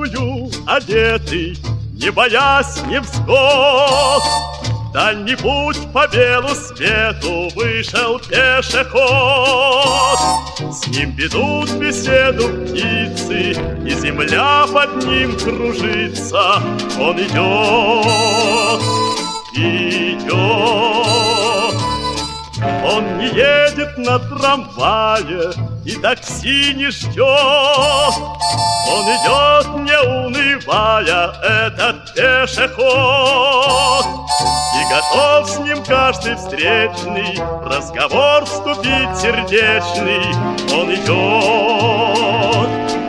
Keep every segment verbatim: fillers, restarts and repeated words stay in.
белую одетый, не боясь невзгод. В дальний путь по белу свету вышел пешеход. С ним ведут беседу птицы, и земля под ним кружится. Он идет, идет. Он не едет на трамвае и такси не ждет. Он идет, не унывая, этот пешеход, и готов с ним каждый встречный разговор вступить сердечный. Он идет,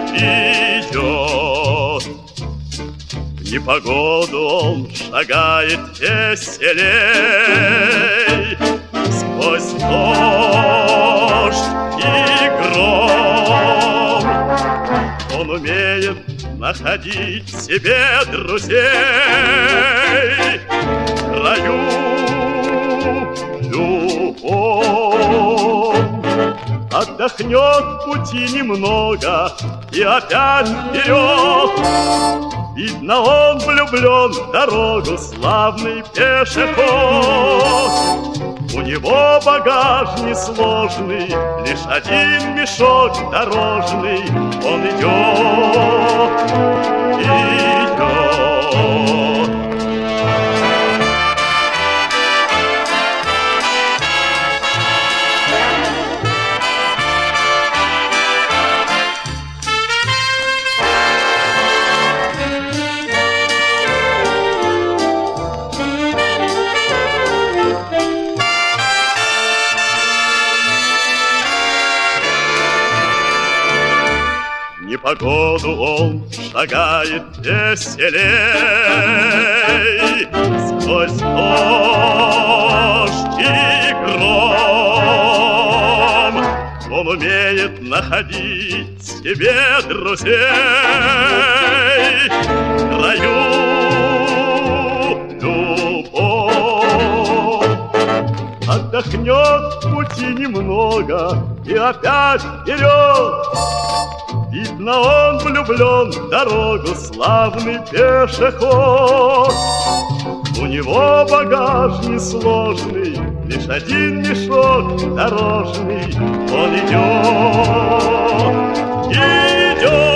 идет. В непогоду он шагает веселей сквозь дождь и гром. Он умеет находить себе друзей в краю любовь. Отдохнет в пути немного и опять вперед. Видно, он влюблен в дорогу, славный пешеход. У него багаж несложный, лишь один мешок дорожный. Он идет, идет. Непогоду он шагает веселей сквозь дождь и гром. Он умеет находить себе друзей в краю любовь. Отдохнет в пути немного и опять вперед. Видно, он влюблен в дорогу, славный пешеход. У него багаж несложный, лишь один мешок дорожный. Он идет, идет.